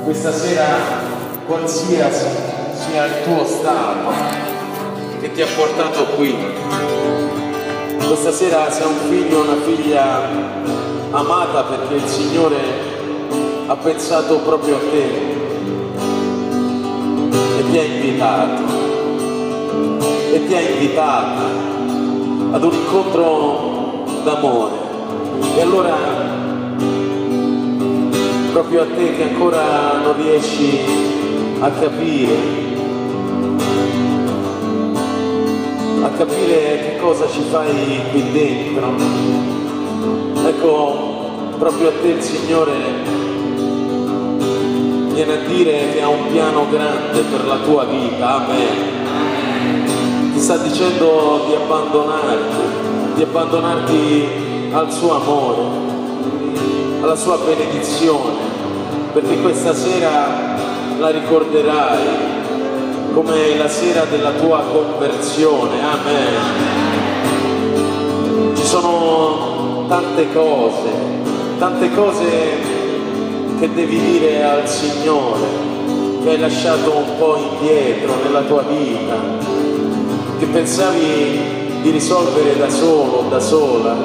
questa sera, qualsiasi sia il tuo stato che ti ha portato qui, questa sera sei un figlio o una figlia amata perché il Signore ha pensato proprio a te e ti ha invitato ad un incontro d'amore. E allora, proprio a te che ancora non riesci a capire che cosa ci fai qui dentro, ecco, proprio a te il Signore viene a dire che ha un piano grande per la tua vita. Amen. Ti sta dicendo di abbandonarti al suo amore, alla sua benedizione, perché questa sera la ricorderai come la sera della tua conversione. Amen. Ci sono tante cose che devi dire al Signore, che hai lasciato un po' indietro nella tua vita, che pensavi di risolvere da solo, da sola.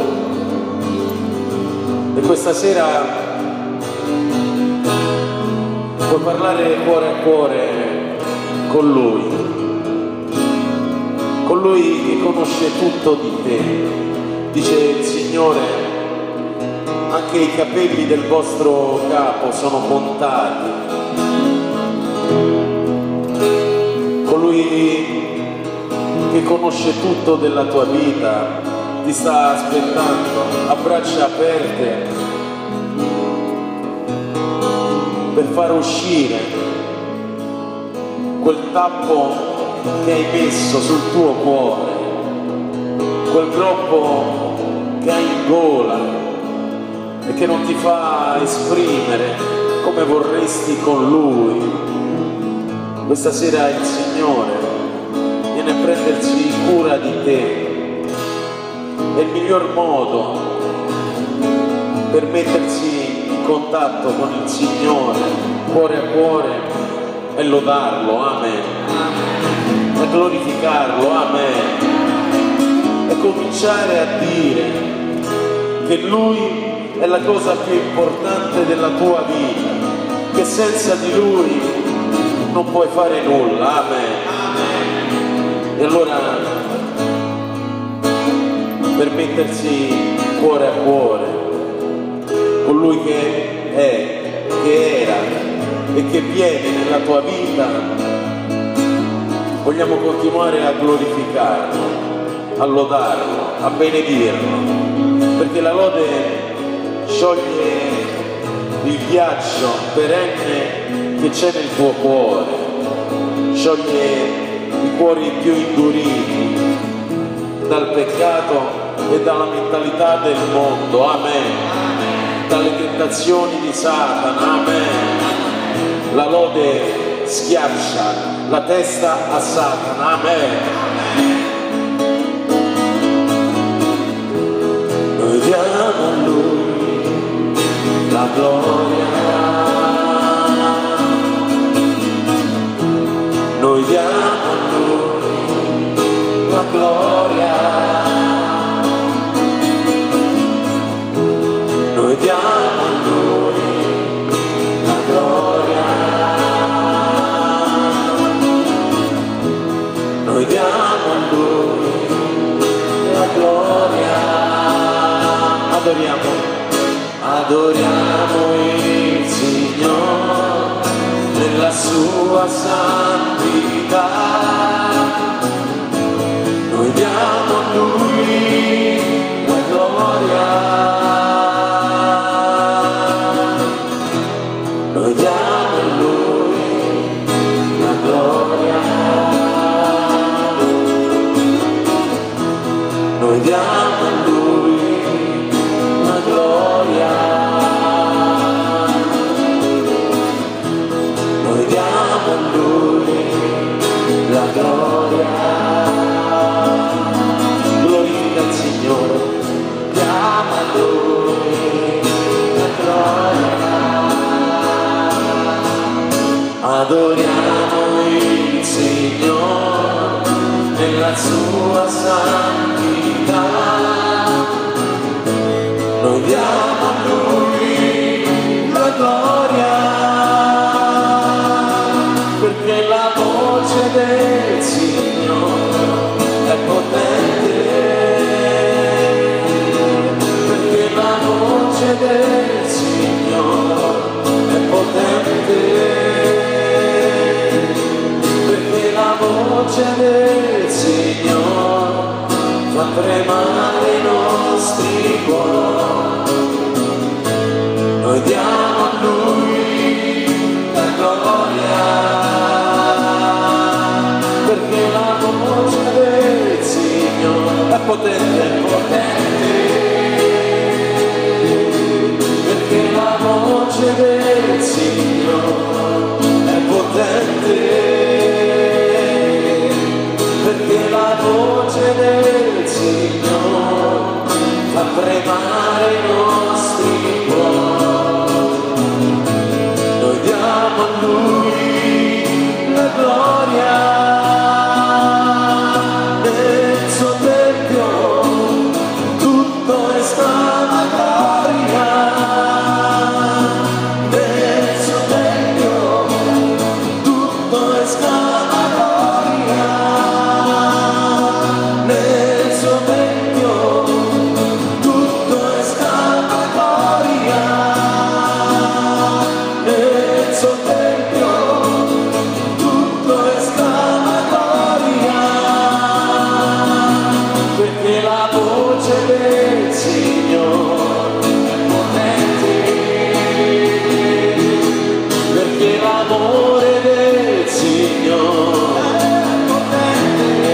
E questa sera puoi parlare cuore a cuore con Lui che conosce tutto di te. Dice il Signore: anche i capelli del vostro capo sono contati. Colui che conosce tutto della tua vita ti sta aspettando a braccia aperte per far uscire quel tappo che hai messo sul tuo cuore, quel groppo che hai in gola e che non ti fa esprimere come vorresti con Lui. Questa sera il Signore viene a prendersi cura di te e il miglior modo per mettersi in contatto con il Signore cuore a cuore è lodarlo. Amen. E glorificarlo. Amen. E cominciare a dire che Lui è la cosa più importante della tua vita, che senza di Lui non puoi fare nulla. Amen. E allora, per mettersi cuore a cuore con Lui che è, che era e che viene nella tua vita, vogliamo continuare a glorificarlo, a lodarlo, a benedirlo, perché la lode scioglie il ghiaccio perenne che c'è nel tuo cuore, scioglie i cuori più induriti dal peccato e dalla mentalità del mondo. Amen. Dalle tentazioni di Satana. Amen. La lode schiaccia la testa a Satana. Amen. Noi diamo a Lui la gloria, noi diamo a Lui la gloria, noi diamo a Lui la gloria, noi diamo a Lui la gloria. Adoriamo il Signore. adoriamo il Signore nella sua santità, noi diamo a Lui la gloria, perché la voce del Signore è potente, perché la voce del Signore è potente, perché la voce del Signore fa tremare i nostri cuori, noi diamo a Lui la gloria, perché la voce del Signore è potente, è potente, perché la voce del Signore è potente, perché la voce del Signore fa tremare i nostri cuori, noi diamo a Lui la gloria. Nel suo tempio tutto è stata gloria, nel suo tempio tutto è stata gloria, nel suo tempio tutto è stata gloria, nel suo tempio tutto è stata gloria, perché la voce del Signore è potente, perché l'amore del Signore è potente,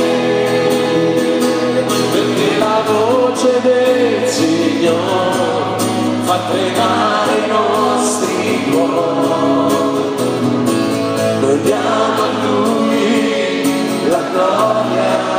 perché la voce del Signore fa tremare i nostri cuori, noi diamo a Lui la gloria.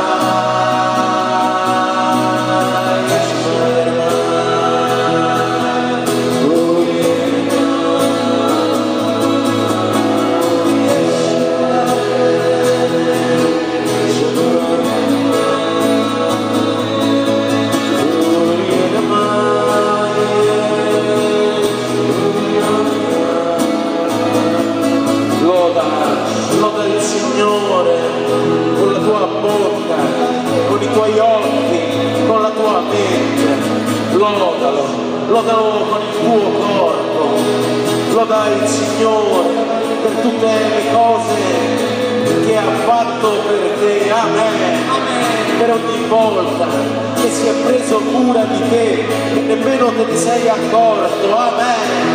Loda il Signore con la tua bocca, con i tuoi occhi, con la tua mente, lodalo, lodalo con il tuo corpo, loda il Signore per tutte le cose che ha fatto per te, amen, per ogni volta che si è preso cura di te e nemmeno te ne sei accorto, amen.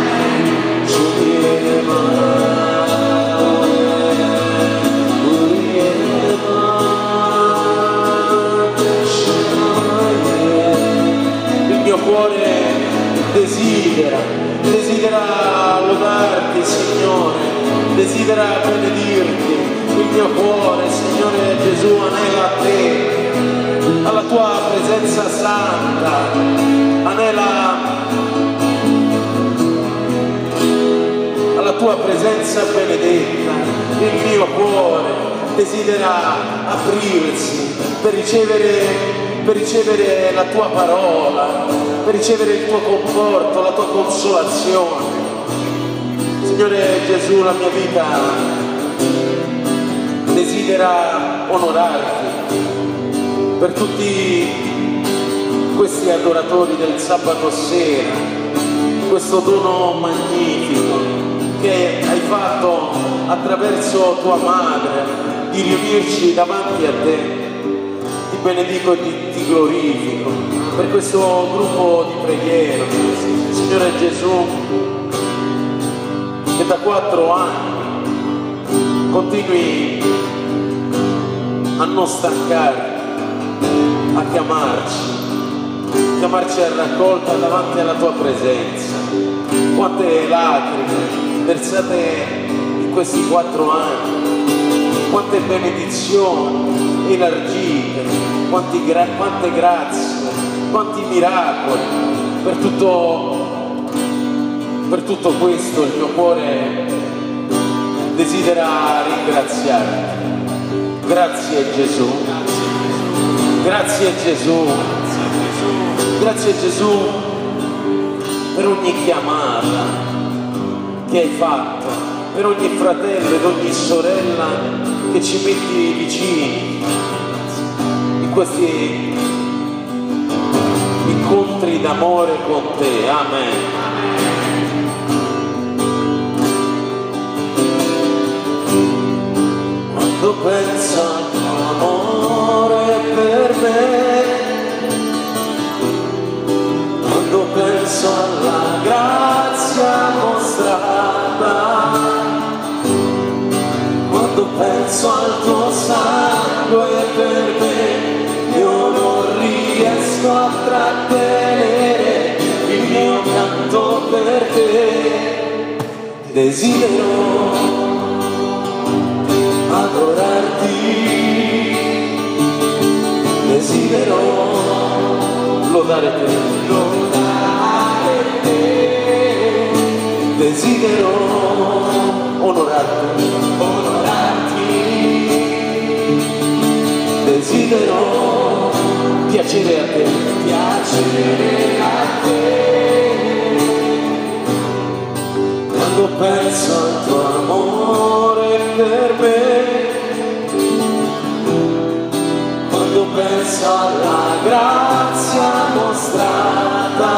Il mio cuore desidera lodarti, Signore, desidera benedirti, il mio cuore, Signore Gesù, anela a te, alla tua presenza santa, anela alla tua presenza benedetta, il mio cuore desidera aprirsi per ricevere la tua parola, per ricevere il tuo conforto, la tua consolazione. Signore Gesù, la mia vita desidera onorarti per tutti questi adoratori del sabato sera, questo dono magnifico che hai fatto attraverso tua madre di riunirci davanti a te. Ti benedico e ti glorifico per questo gruppo di preghiera, Signore Gesù, che da 4 anni continui a non stancarti, a chiamarci a raccolta davanti alla tua presenza. Quante lacrime versate in questi 4 anni, quante benedizioni elargite, quante grazie, quanti miracoli. Per tutto questo il mio cuore desidera ringraziarti. Grazie Gesù, grazie Gesù, grazie Gesù per ogni chiamata che hai fatto, per ogni fratello ed ogni sorella che ci metti vicini in questi incontri d'amore con te. Amen. Quando penso al tuo amore per me, quando penso alla grazia mostrata, quando penso al tuo sangue per me, io non riesco a trattenere il mio canto per te. Desidero adorarti, desidero lodare te, desidero onorarti, desidero piacere a te, quando penso al tuo amore per me, quando penso alla grazia mostrata,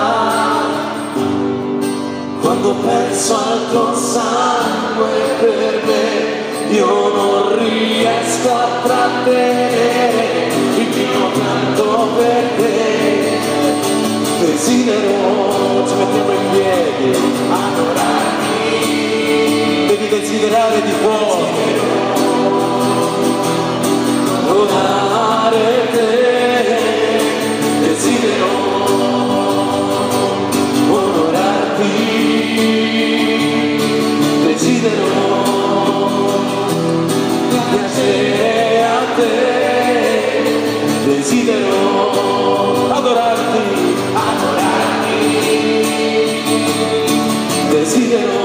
quando penso al tuo sangue per me, io non riesco a trattenere il mio canto per te. Desidero, ci mettiamo in piedi, adorarti, devi desiderare di cuore, lodare te, desidero onorarti, desidero piacere a te, desidero adorarti, desidero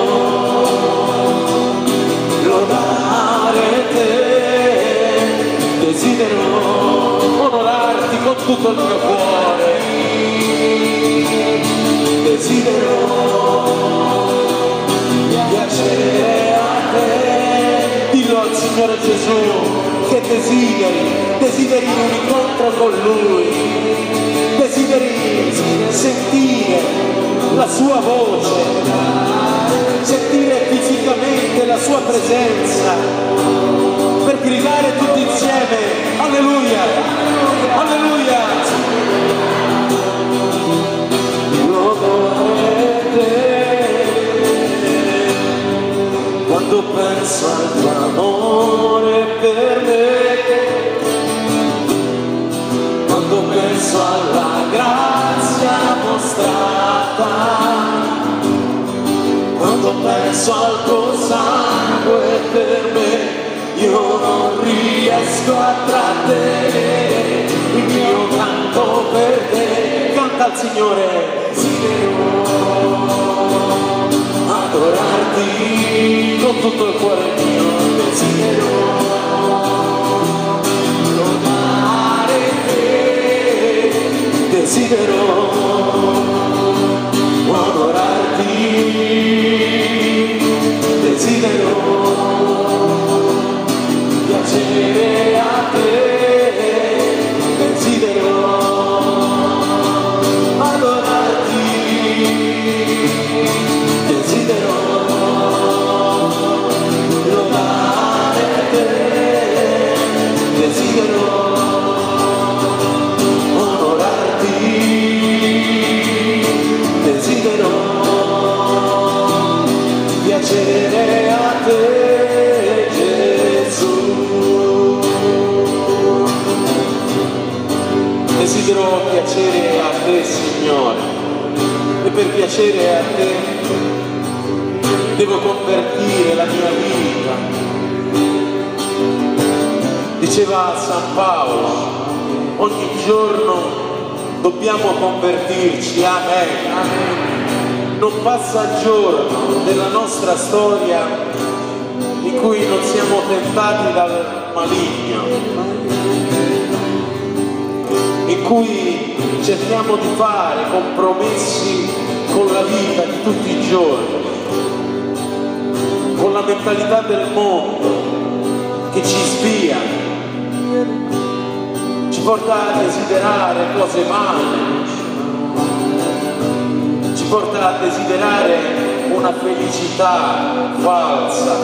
lodare te, desidero onorarti con tutto il mio cuore, desidero piacere a te. Dillo al Signore Gesù che desideri un incontro con Lui, desideri sentire la sua voce, sentire fisicamente la sua presenza, per gridare tutti insieme alleluia, alleluia. Quando penso al tuo amore per me, quando penso alla grazia mostrata, quando penso al tuo sangue per me, io non riesco a trattenere il mio canto per te. Canta al Signore. Desidero adorarti con tutto il cuore mio, desidero lodare te, desidero onorarti, desidero piacere a te, desidero adorarti, desidero lodare te, desidero onorarti, desidero piacere a te, Gesù. Desidero piacere a te, Signore, e per piacere a te devo convertire la mia vita. Diceva San Paolo, ogni giorno dobbiamo convertirci, amen. Non passa giorno della nostra storia in in cui non siamo tentati dal maligno, in cui cerchiamo di fare compromessi con la vita di tutti i giorni, con la mentalità del mondo che ci spia, ci porta a desiderare cose vane, ci porta a desiderare una felicità falsa,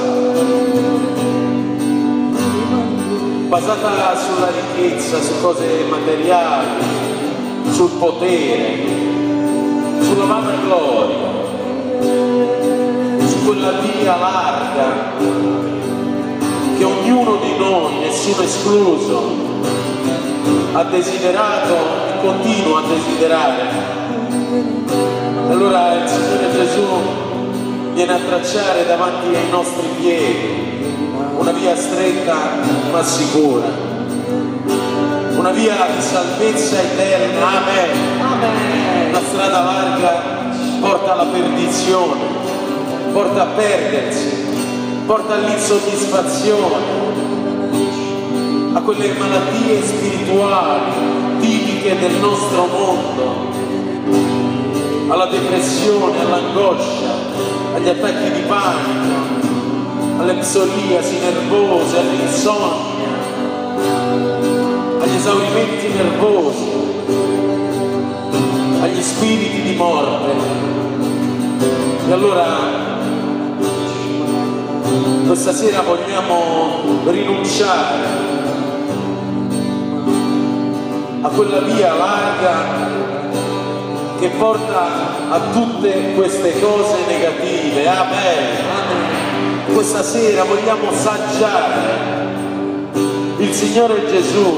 basata sulla ricchezza, su cose materiali, sul potere, sulla vanagloria, su quella via larga che ognuno di noi, nessuno escluso, ha desiderato e continua a desiderare. Allora il Signore Gesù viene a tracciare davanti ai nostri piedi una via stretta ma sicura, una via di salvezza eterna. Amen. Amen. La strada larga porta alla perdizione, porta a perdersi, porta all'insoddisfazione, a quelle malattie spirituali tipiche del nostro mondo, alla depressione, all'angoscia, agli attacchi di panico, alle psoriasi nervose, all'insonnia, agli esaurimenti nervosi, agli spiriti di morte. E allora questa sera vogliamo rinunciare a quella via larga che porta a tutte queste cose negative. Amen. Questa sera vogliamo assaggiare il Signore Gesù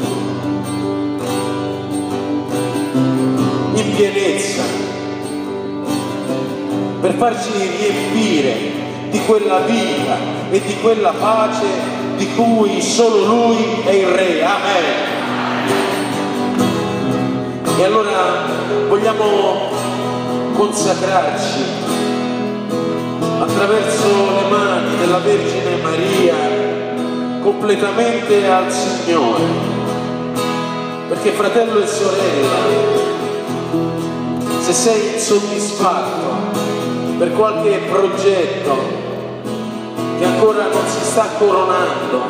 in pienezza, per farci riempire di quella vita e di quella pace di cui solo Lui è il Re. Amen. E allora vogliamo consacrarci attraverso le mani della Vergine Maria completamente al Signore, perché fratello e sorella, se sei insoddisfatto per qualche progetto che ancora non si sta coronando,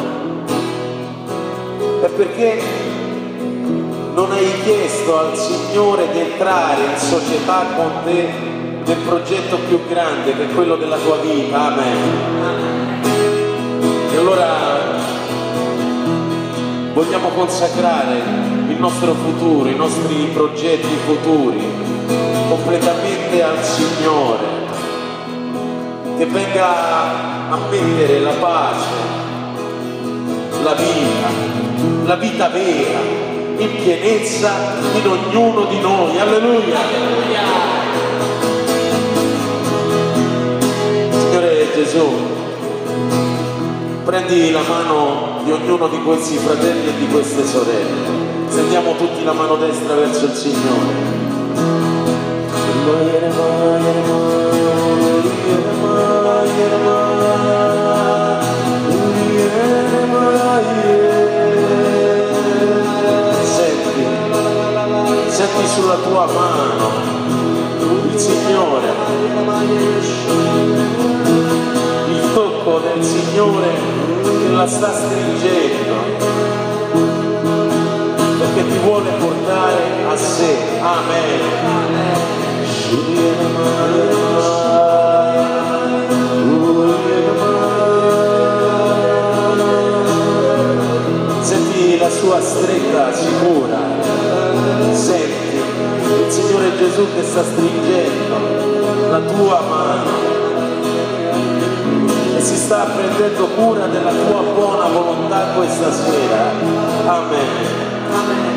è perché non hai chiesto al Signore di entrare in società con te nel progetto più grande che è quello della tua vita. Amen. E allora vogliamo consacrare il nostro futuro, i nostri progetti futuri completamente al Signore, che venga a mettere la pace, la vita vera in pienezza in ognuno di noi. Alleluia. Alleluia. Gesù, prendi la mano di ognuno di questi fratelli e di queste sorelle, stendiamo tutti la mano destra verso il Signore. Senti sulla tua mano il Signore, il tocco del Signore che la sta stringendo, perché ti vuole portare a sé. Amen. Senti la sua stretta sicura, senti il Signore Gesù che sta stringendo la tua mano e si sta prendendo cura della tua buona volontà questa sera. Amen. Amen.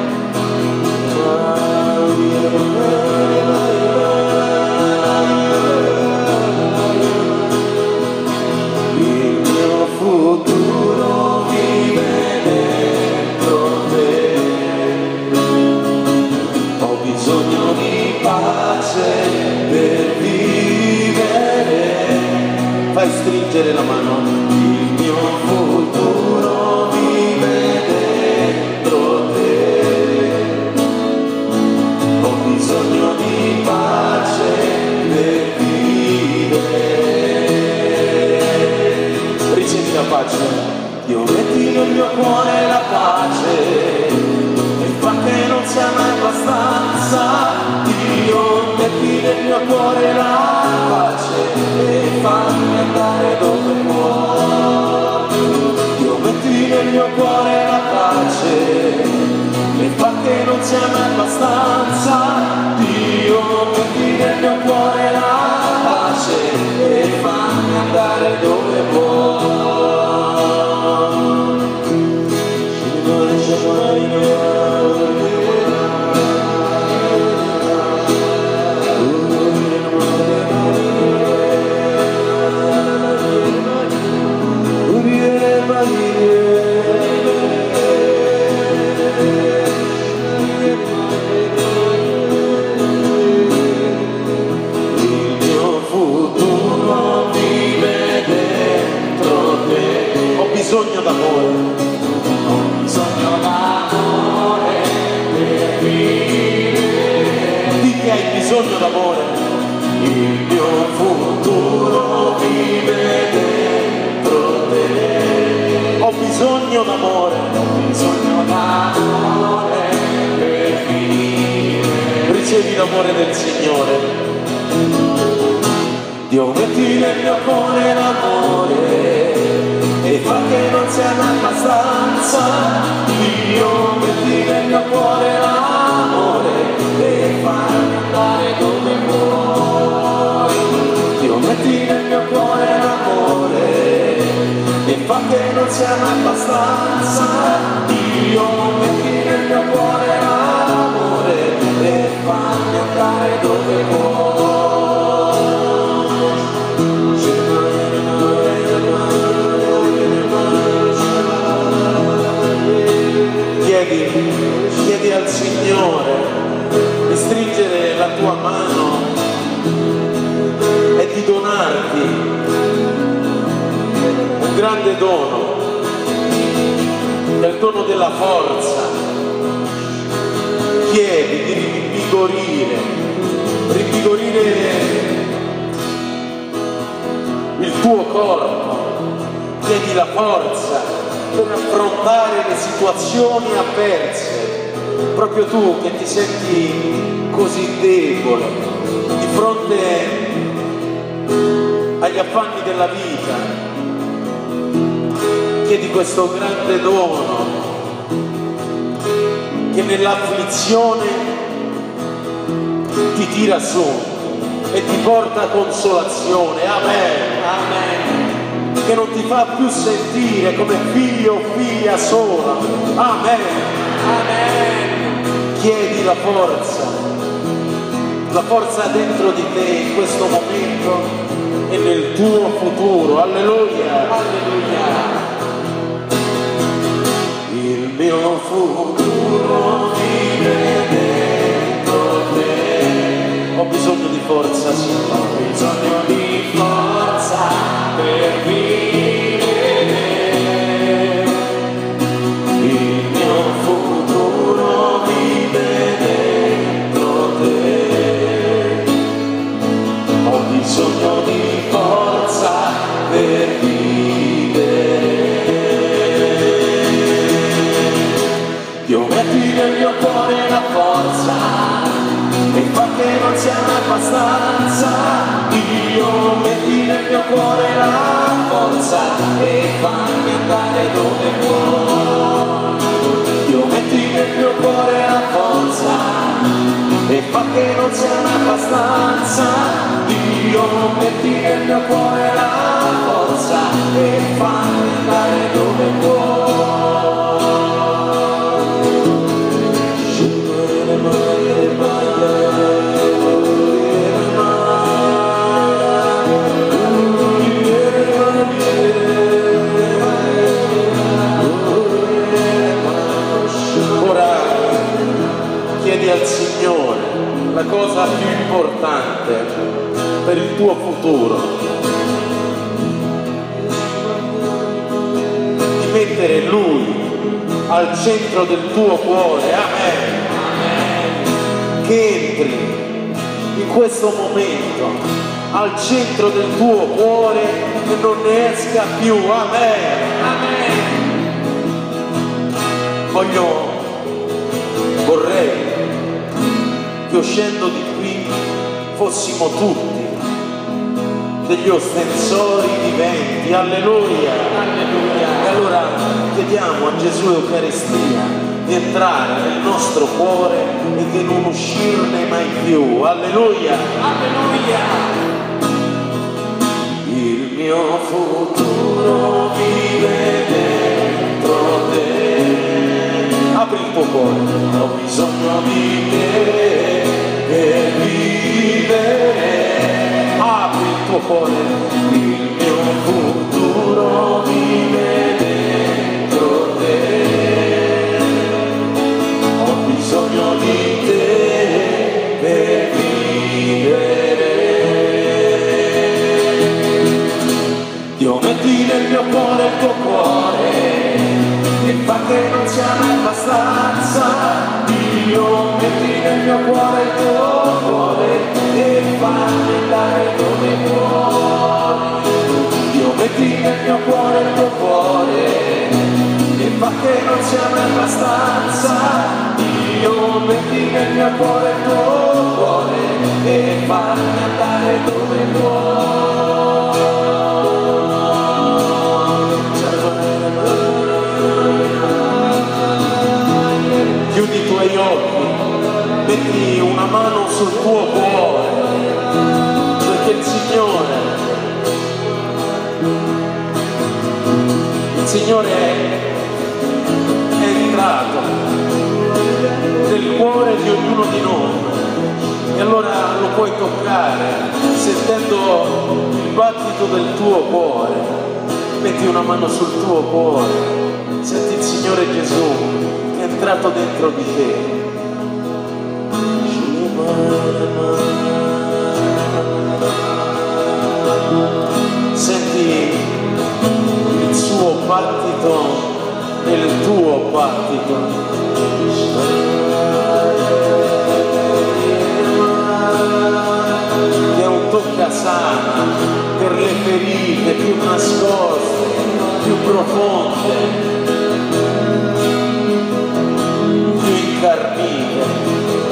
Il mio futuro vive dentro te, ho bisogno di pace per vivere. Fai stringere la mano. Il mio futuro vive dentro te. Ho bisogno di pace per vivere. Ricevi la pace. Dio metti nel mio cuore la pace e fa che non sia mai abbastanza. Dio metti nel mio cuore la pace e fammi andare dove vuoi. Dio metti nel mio cuore la pace e fa che non sia mai abbastanza. Dio metti nel mio cuore la pace e fammi andare dove vuoi. Ho bisogno d'amore per vivere. Di che hai bisogno d'amore? Il mio futuro vive dentro te. Ho bisogno d'amore per vivere. Ricevi l'amore del Signore. Dio metti nel mio cuore l'amore e fa che non sia mai abbastanza. Dio metti nel mio cuore l'amore e fammi andare dove vuoi. Dio metti nel mio cuore l'amore e fa che non sia mai abbastanza. Dio metti nel mio cuore l'amore e fammi andare dove vuoi. Chiedi al Signore di stringere la tua mano e di donarti un grande dono, che è il dono della forza. Chiedi di rinvigorire il tuo corpo, chiedi la forza per affrontare le situazioni avverse, proprio tu che ti senti così debole di fronte agli affanni della vita. Chiedi questo grande dono che nell'afflizione ti tira su e ti porta consolazione. Amen, amen. Che non ti fa più sentire come figlio o figlia sola. Amen, amen. Chiedi la forza dentro di te in questo momento e nel tuo futuro. Alleluia, alleluia. Il mio futuro vive dentro te. Ho bisogno di forza, Signore. Ho bisogno di forza per vivere. Il mio futuro vive dentro te. Ho bisogno di forza per vivere. Dio metti nel mio cuore la forza e fa che non sia abbastanza. Dio metti nel mio cuore la forza e fammi andare dove vuoi. Dio metti nel mio cuore la forza e fa che non sia abbastanza. Dio metti nel mio cuore la forza e fammi andare dove vuoi. Chiedi al Signore la cosa più importante per il tuo futuro. mettere Lui al centro del tuo cuore, amen. Che entri in questo momento al centro del tuo cuore e non ne esca più, amen. Vorrei che uscendo di qui fossimo tutti degli ostensori viventi, alleluia. E allora chiediamo a Gesù Eucaristia di entrare nel nostro cuore e di non uscirne mai più, alleluia. Il mio futuro vive dentro te, apri il tuo cuore, ho bisogno di te per vivere, apri il tuo cuore, il mio futuro vive dentro te, ho bisogno di te per vivere. Dio, metti nel mio cuore il tuo cuore e fa che non sia mai abbastanza. Dio, metti nel mio cuore il tuo cuore e fammi andare dove vuoi. Dio, metti nel mio cuore il tuo cuore e fa che non sia mai abbastanza. Dio, metti nel mio cuore il tuo cuore e fammi andare dove vuoi. Chiudi i tuoi occhi, metti una mano sul tuo cuore, perché il Signore è entrato nel cuore di ognuno di noi e allora lo puoi toccare sentendo il battito del tuo cuore. Metti una mano sul tuo cuore, senti il Signore Gesù che è entrato dentro di te. Senti il suo battito nel tuo battito. Che è un toccasana per le ferite più nascoste, più profonde, più incarnite.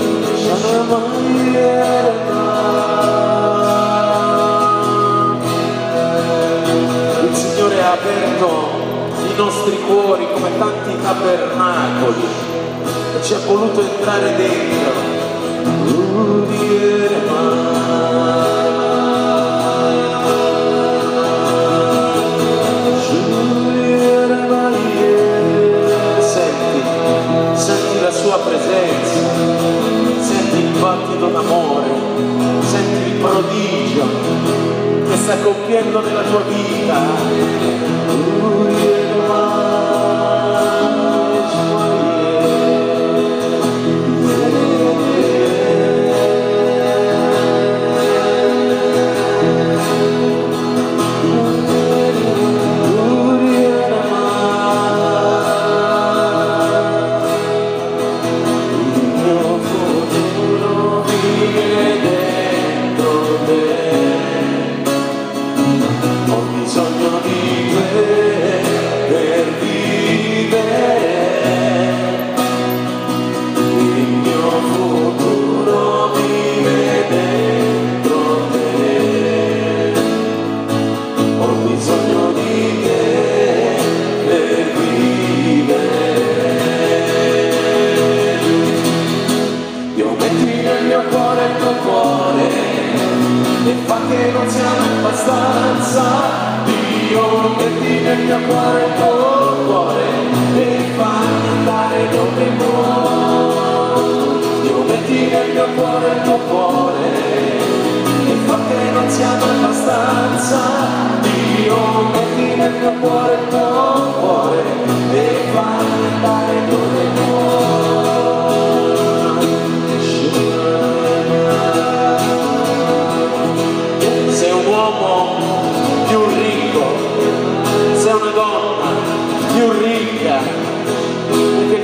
Il Signore ha aperto i nostri cuori come tanti tabernacoli e ci ha voluto entrare dentro. Senti la sua presenza, senti il battito d'amore, senti il prodigio che sta compiendo nella tua vita. Ho bisogno di te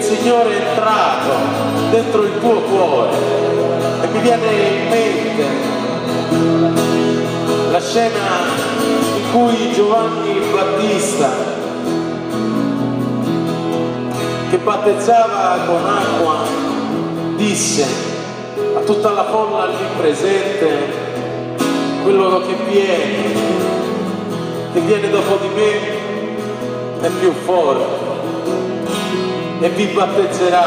Signore è entrato dentro il tuo cuore. E mi viene in mente la scena in cui Giovanni Battista, che battezzava con acqua, disse a tutta la folla lì presente: quello che viene dopo di me è più forte e vi battezzerà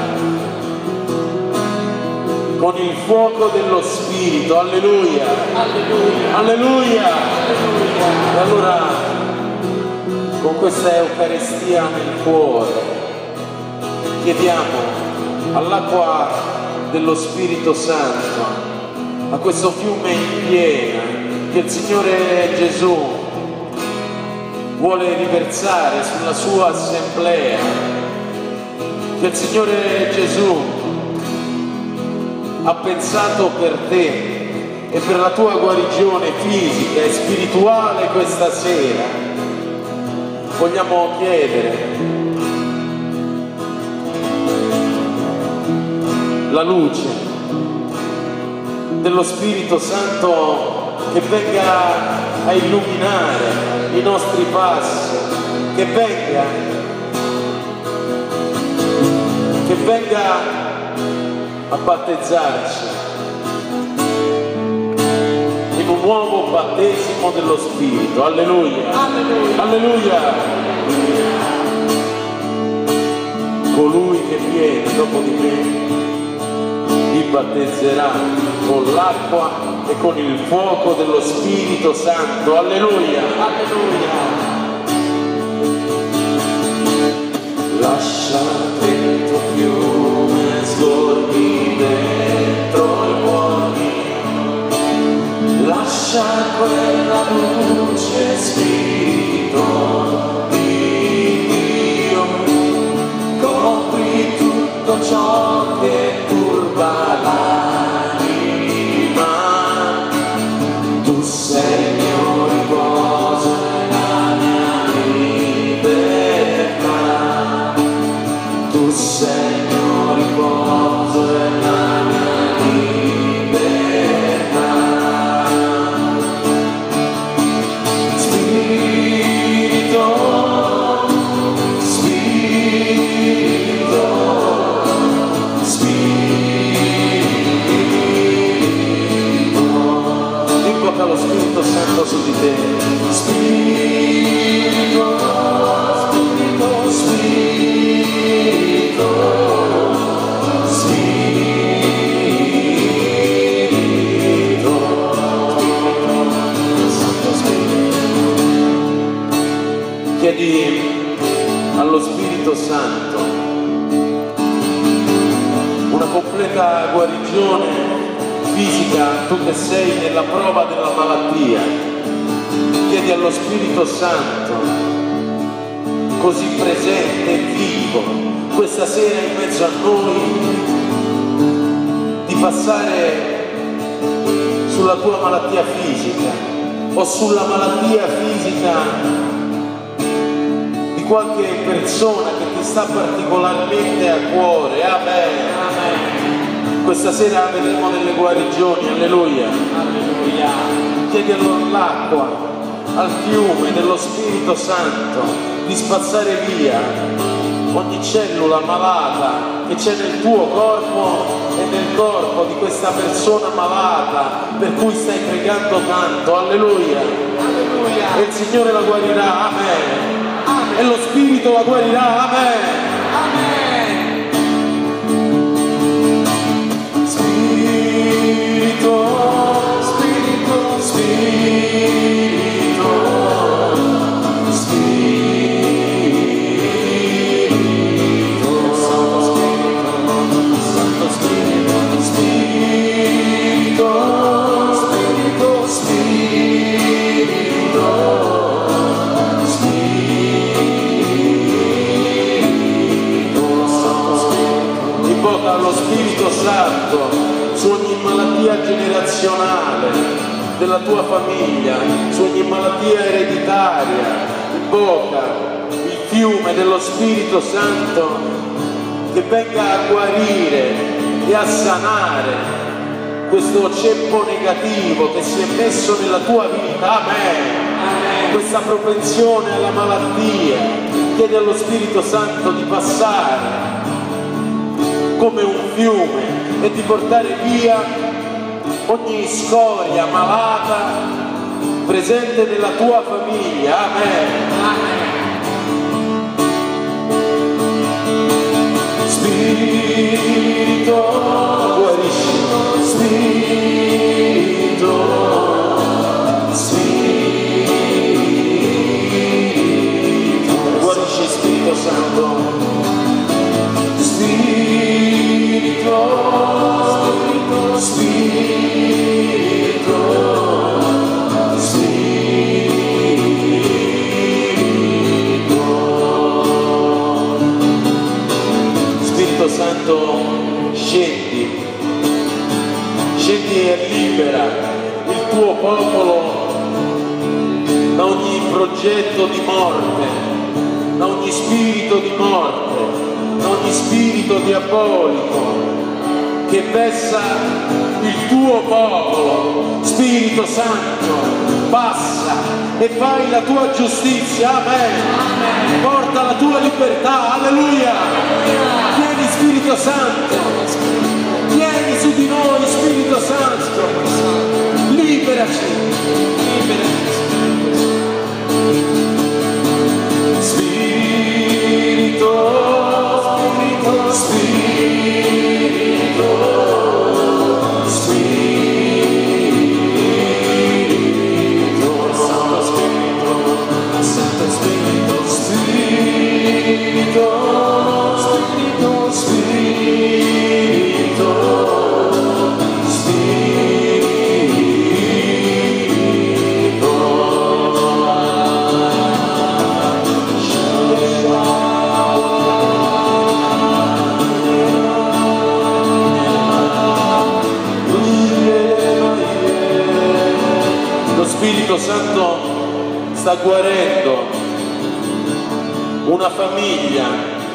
con il fuoco dello Spirito. Alleluia, alleluia, alleluia, alleluia. E allora, con questa Eucaristia nel cuore, chiediamo all'acqua dello Spirito Santo, a questo fiume in piena che il Signore Gesù vuole riversare sulla sua assemblea, che il Signore Gesù ha pensato per te e per la tua guarigione fisica e spirituale questa sera. Vogliamo chiedere la luce dello Spirito Santo che venga a illuminare i nostri passi, che venga a battezzarci in un nuovo battesimo dello Spirito. Alleluia, alleluia, alleluia. Colui che viene dopo di me vi battezzerà con l'acqua e con il fuoco dello Spirito Santo. Alleluia, alleluia. Lascia che il tuo fiume sgorbi dentro il cuore mio, lascia quella luce, Spirito di Dio, copri tutto ciò che turba l'anima. Tu sei il mio riposo e la mia libertà. Tu sei il mio riposo e la mia libertà. Spirito, Spirito, Spirito. Invoca lo Spirito Santo su di te. Spirito, Spirito, Spirito, Spirito, Santo Spirito. Chiedi allo Spirito Santo una completa guarigione fisica, tu che sei nella prova della malattia. Chiedi allo Spirito Santo, così presente e vivo questa sera in mezzo a noi, di passare sulla tua malattia fisica o sulla malattia fisica di qualche persona che ti sta particolarmente a cuore. Amen, amen. Questa sera vedremo delle guarigioni. Alleluia, alleluia. Chiedi all'acqua, al fiume dello Spirito Santo di spazzare via ogni cellula malata che c'è nel tuo corpo e nel corpo di questa persona malata per cui stai pregando tanto. Alleluia, alleluia. E il Signore la guarirà. Amen, amen. E lo Spirito la guarirà. Amen, amen. Spirito, Spirito, Spirito, Spirito, Santo Spirito, Spirito, Spirito, Spirito, Spirito, Santo Spirito. Invoca lo Spirito Santo su ogni malattia generazionale della tua famiglia, su ogni malattia ereditaria. Invoca il fiume dello Spirito Santo che venga a guarire e a sanare questo ceppo negativo che si è messo nella tua vita. Amen. Questa propensione alla malattia, chiede allo Spirito Santo di passare come un fiume e di portare via ogni scoria malata presente nella tua famiglia. Amen. Spirito, guarisci. Spirito, Spirito, guarisci, Spirito Santo. Spirito, Spirito, Spirito, Spirito Santo, scendi e libera il tuo popolo da ogni progetto di morte, da ogni spirito di morte, da ogni spirito diabolico che vessa il tuo popolo. Spirito Santo, passa e fai la tua giustizia. Amen. Porta la tua libertà. Alleluia. Vieni Spirito Santo, vieni su di noi Spirito Santo, liberaci, liberaci. Spirito, Spirito, Spirito, Spirito, Santo Spirito, Santo Spirito, Spirito, Spirito, Spirito, Lo Spirito Santo sta guarendo una famiglia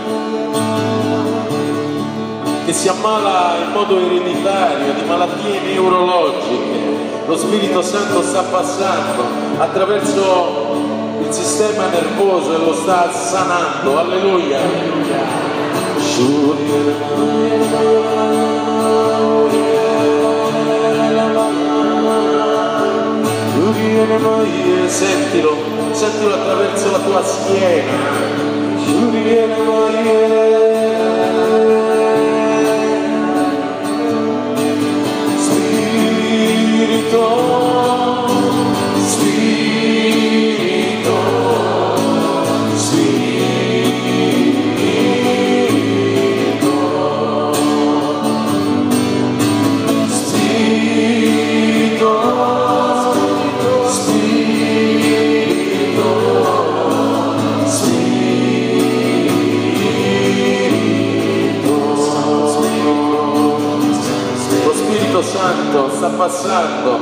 che si ammala in modo ereditario di malattie neurologiche. Lo Spirito Santo sta passando attraverso il sistema nervoso e lo sta sanando. Alleluia. Sentilo, sentilo attraverso la tua schiena. Spirito, Spirito, Spirito, Spirito, Santo sta passando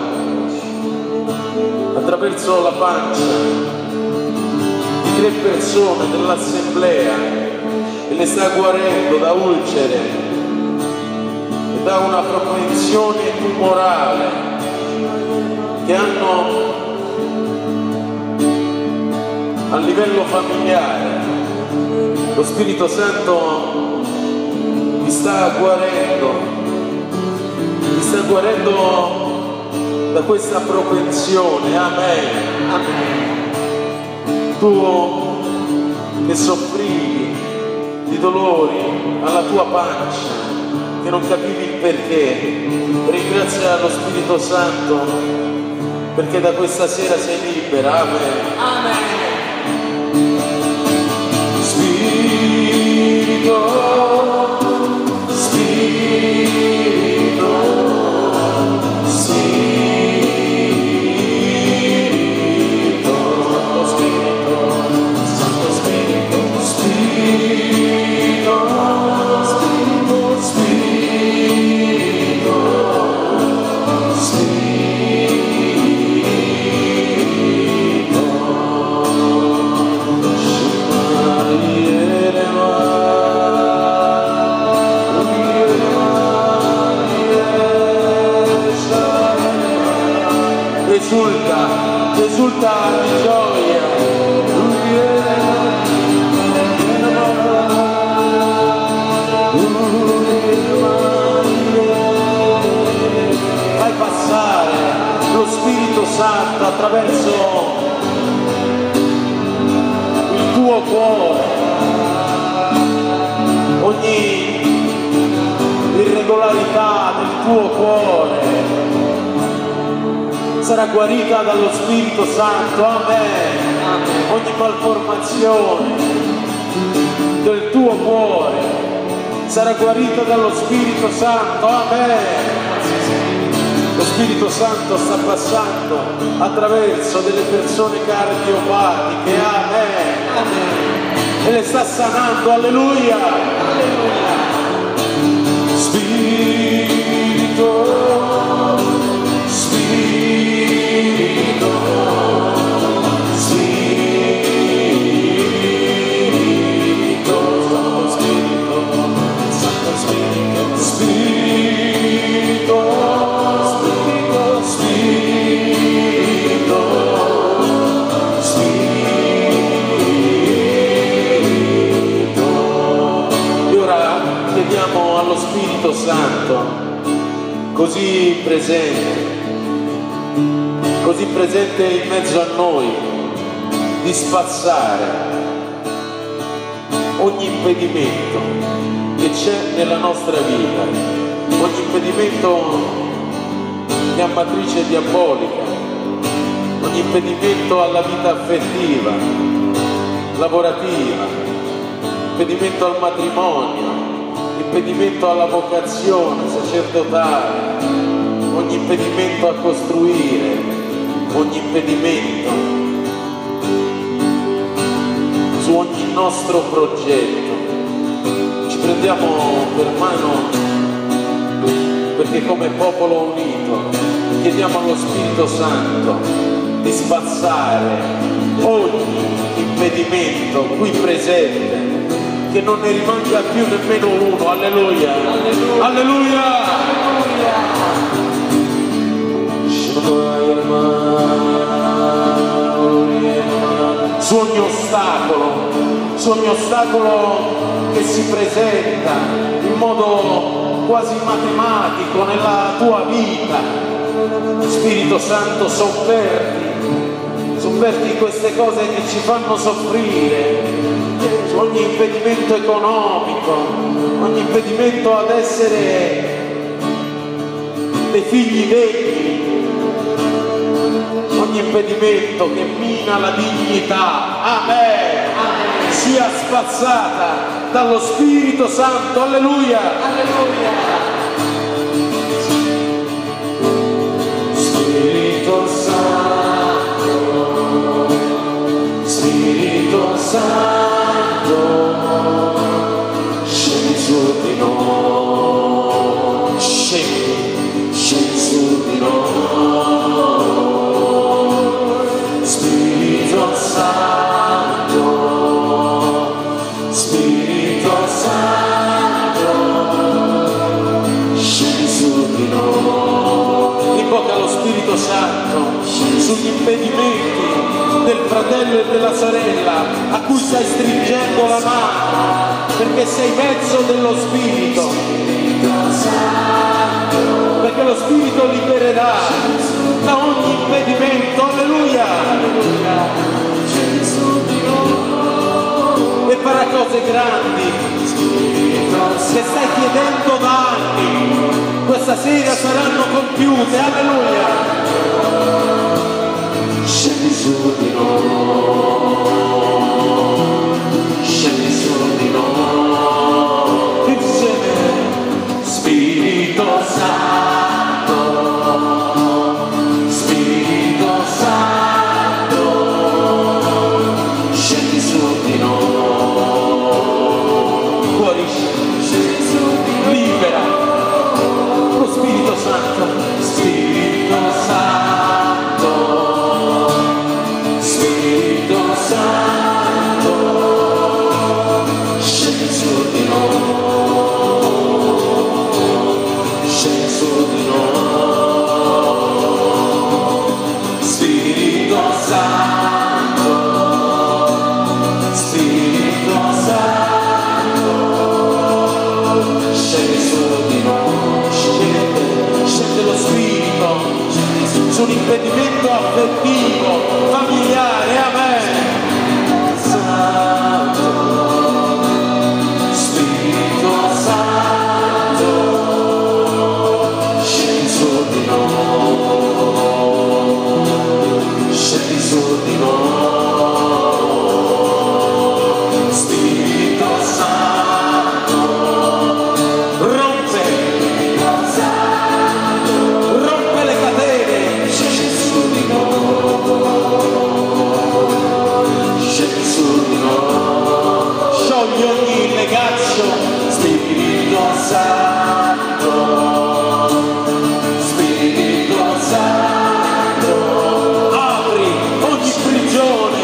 attraverso la pancia di 3 persone dell'assemblea e le sta guarendo da ulcere e da una propensione tumorale che hanno a livello familiare. Lo Spirito Santo ti sta guarendo da questa propensione. Amen. Amen. Tu che soffrivi di dolori alla tua pancia, che non capivi il perché, ringrazia lo Spirito Santo perché da questa sera sei libera. Amen. Amen. Spirito, Santo attraverso il tuo cuore, ogni irregolarità del tuo cuore sarà guarita dallo Spirito Santo, amen. Ogni malformazione del tuo cuore sarà guarita dallo Spirito Santo, amen. Lo Spirito Santo sta passando attraverso delle persone cardiopatiche, amen, e le sta sanando, alleluia, alleluia. Spirito, Spirito, Spirito, Santo Spirito, Spirito, Spirito, Spirito. E ora chiediamo allo Spirito Santo, così presente in mezzo a noi, di spazzare ogni impedimento che c'è nella nostra vita, ogni impedimento che ha matrice diabolica, ogni impedimento alla vita affettiva, lavorativa, impedimento al matrimonio, impedimento alla vocazione sacerdotale, ogni impedimento a costruire, ogni impedimento su ogni nostro progetto. Ci prendiamo per mano, perché come popolo unito chiediamo allo Spirito Santo di spazzare ogni impedimento qui presente, che non ne rimanga più nemmeno uno, alleluia, alleluia, alleluia. Su ogni ostacolo che si presenta in modo quasi matematico nella tua vita, Spirito Santo, sofferti queste cose che ci fanno soffrire, ogni impedimento economico, ogni impedimento ad essere dei figli degni, ogni impedimento che mina la dignità, amen, sia spazzata dallo Spirito Santo, alleluia, alleluia. Spirito Santo, Spirito Santo, scendi su di noi, scendi su di noi, Spirito Santo, Spirito Santo, scendi su di noi. Invoca lo Spirito Santo sugli impedimenti del fratello e della sorella a cui stai stringendo la mano, perché sei mezzo dello Spirito, perché lo Spirito libererà da ogni impedimento, alleluia, e farà cose grandi che stai chiedendo da anni, questa sera saranno compiute, alleluia. Scendi su di noi, scendi su di noi, insieme, Spirito Santo, Spirito Santo, scendi su di noi, guarisci, libera, lo Spirito Santo, Spirito Santo, Spirito Santo. riferimento affettivo, familiare, amen. Santo, Spirito Santo, scendi su di noi, scendi su di noi, Spirito Santo, rompe le catene, scendi su di noi, scendi su di noi, sciogli ogni legaccio, Spirito Santo, Spirito Santo, apri ogni prigione,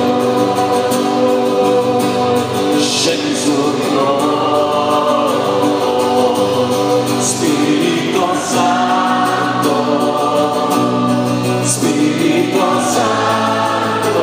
scendi su di noi, Spirito Santo, Spirito Santo,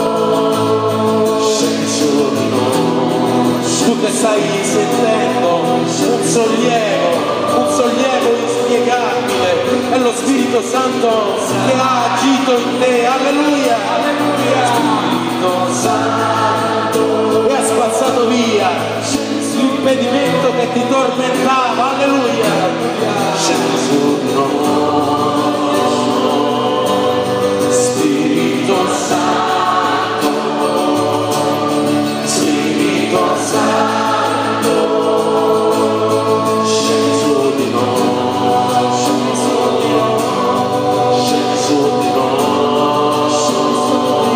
scendi su di noi. Tu che stai sentendo un sollievo inspiegabile, è lo Spirito Santo che ha agito in te, alleluia, Spirito Santo, e ha spazzato via l'impedimento che ti tormentava, alleluia, scendi su di noi, Spirito Santo, Spirito Santo, scendi su di noi, scendi su di noi, scendi su di noi, scendi su di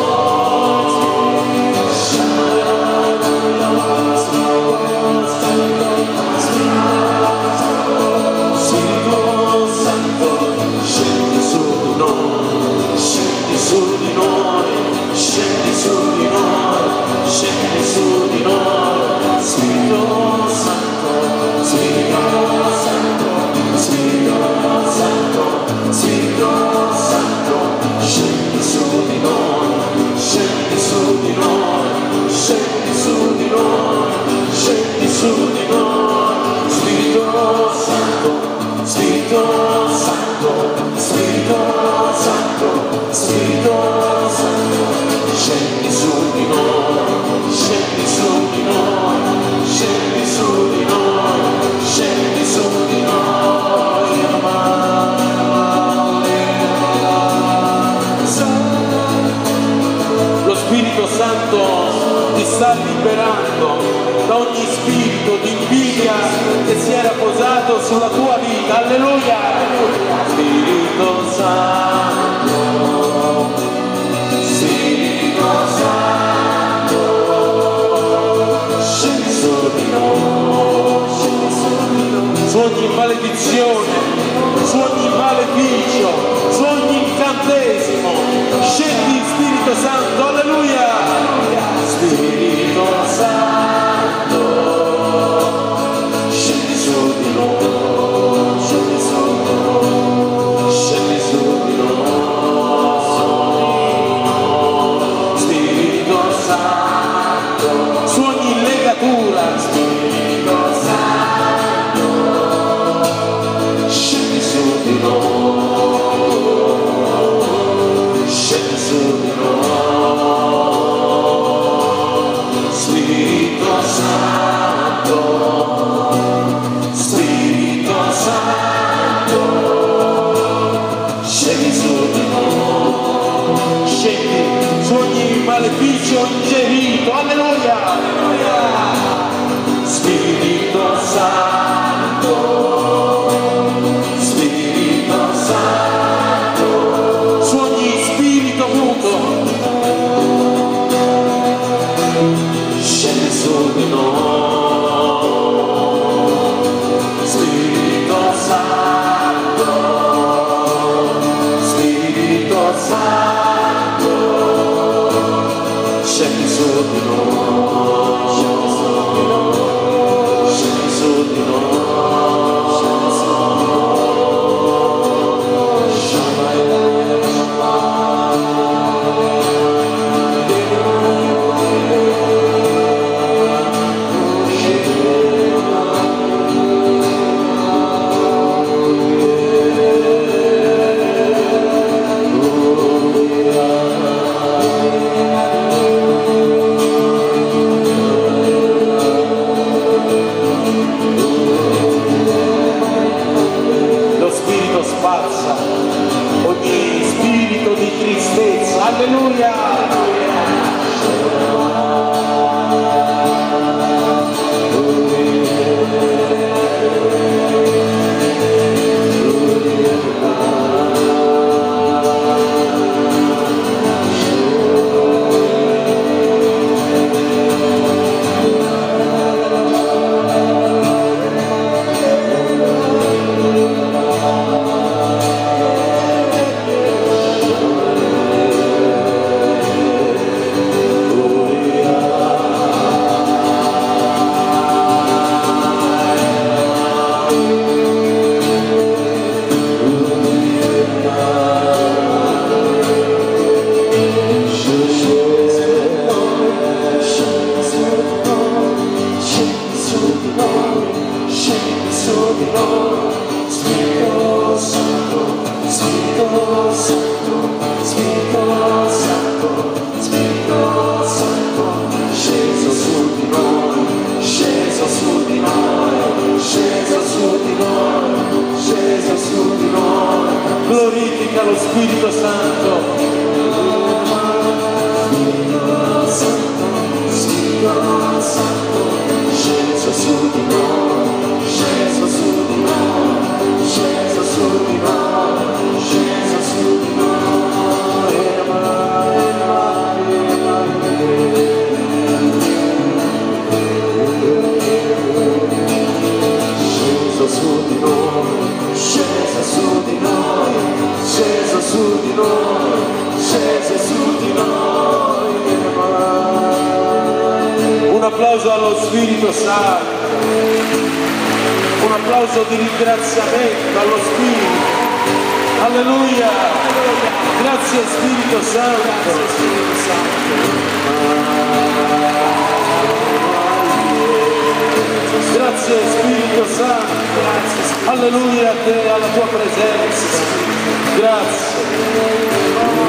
sta liberando da ogni spirito di invidia che si era posato sulla tua vita, alleluia, Spirito Santo, Spirito Santo, scendi su di noi, su ogni maledizione, su ogni maleficio, su ogni incantesimo, scendi Spirito Santo, alleluia, Spirito Santo, scendi su di noi, scendi su di noi, scendi su di noi, Spirito Santo, su ogni legatura, Spirito Santo, scendi su di noi, scendi su di noi. Spirito Santo, Spirito Santo, scendi su di noi, scendi su ogni maleficio ingerito, alleluia, Spirito Santo, Spirito Santo, su ogni spirito muto, scendi su di noi, Spirito Santo, Spirito Santo, scendi su di noi, scendi su di noi, scendi su di noi, scendi su di noi, applauso allo Spirito Santo, un applauso di ringraziamento allo Spirito. Alleluia, grazie Spirito Santo. Grazie Spirito Santo, alleluia a te, alla tua presenza, grazie.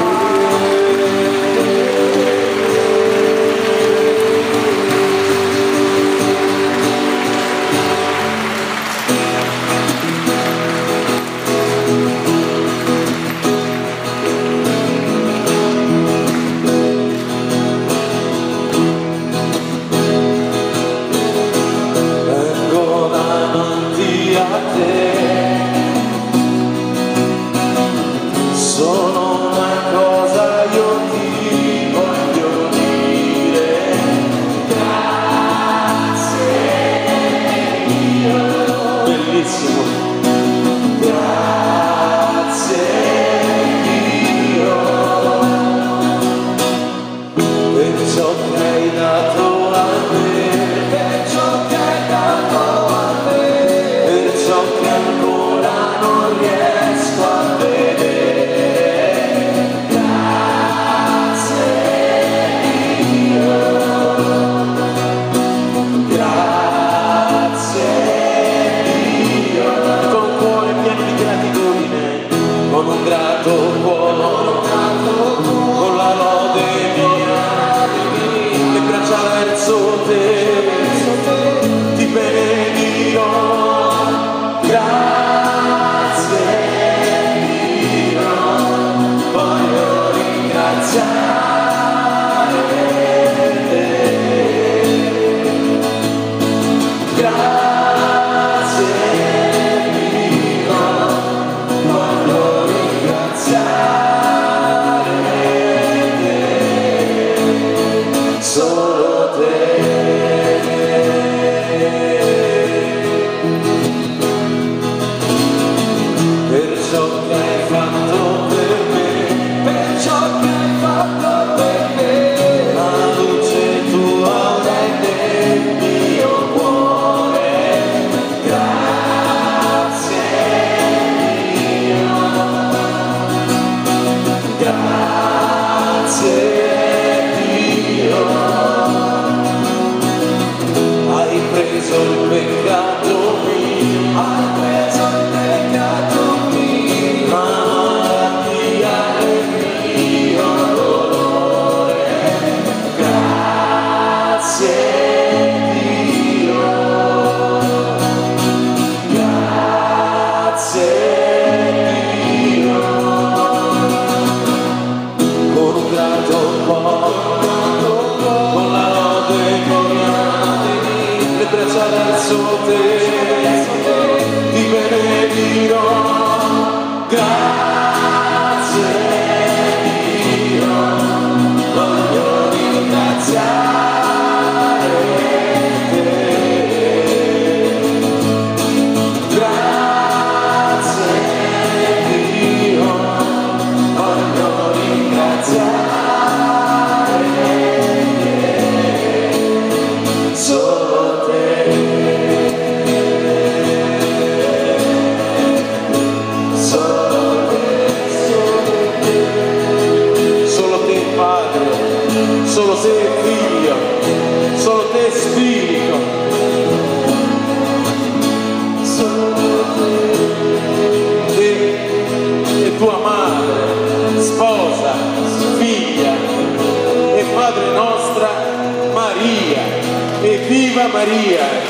Solo una cosa io ti voglio dire, grazie Dio, bellissimo, grazie Dio, per ciò che hai dato a me, per ciò che hai dato a me, per ciò che ancora non riesco a vedere. Con un grato cuore, con la lode mia, le braccia verso te, ti benedirò. Grazie Dio, voglio ringraziare te. Grazie Dio, voglio solo te, per ciò che hai fatto per me, per ciò che hai fatto per me, la luce tua è nel mio cuore, grazie Dio, grazie. Hai preso il peccato mio, hai preso il peccato mio, la malattia del mio dolore, grazie Dio, grazie Dio, con un grato cuore, con la lode mia, le braccia verso te, ti benedirò. Grazie Dio, voglio ringraziare te. Grazie Dio, voglio ringraziare te. Solo te. Solo te Padre, solo te Figlio, solo te Spirito, solo te e tua madre, sposa, figlia e Padre nostra Maria, e viva Maria!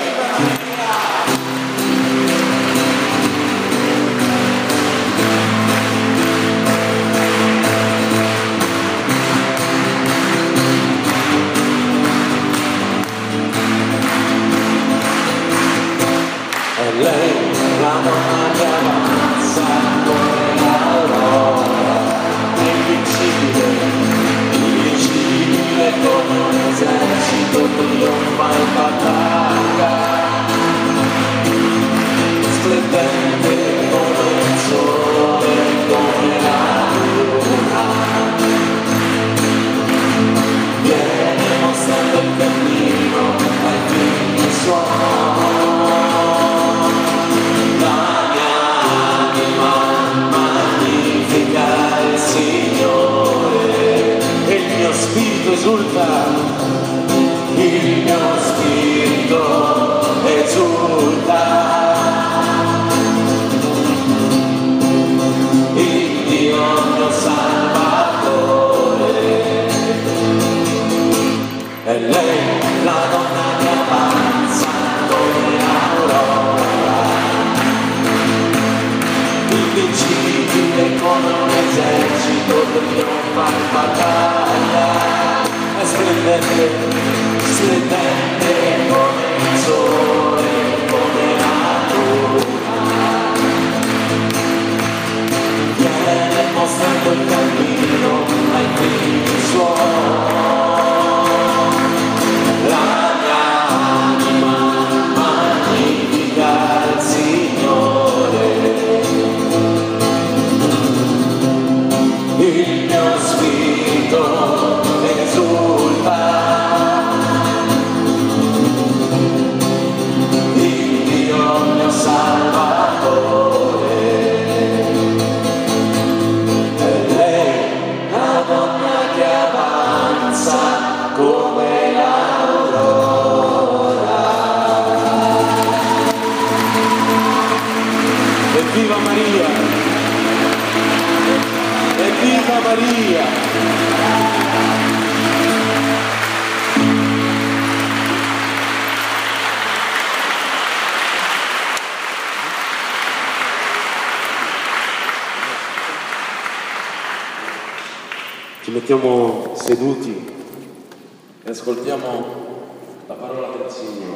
Lei, la donna che avanza come l'aurora, invincibile come un esercito trionfa in battaglia, splendente come il sole, come la luna, viene mostrando il cammino. il mio spirito esulta in Dio mio Salvatore. E lei, la donna che avanza come l'aurora, invincibile come un esercito trionfa in battaglia, è splendente, splendente come il sole, come la luna, viene mostrando il cammino ai figli suoi. La mia anima magnifica il Signore, il mio spirito esulta in Dio mio Salvatore. E lei, la donna che avanza come l'aurora. Evviva Maria! Evviva Maria! Ci mettiamo seduti e ascoltiamo la parola del Signore.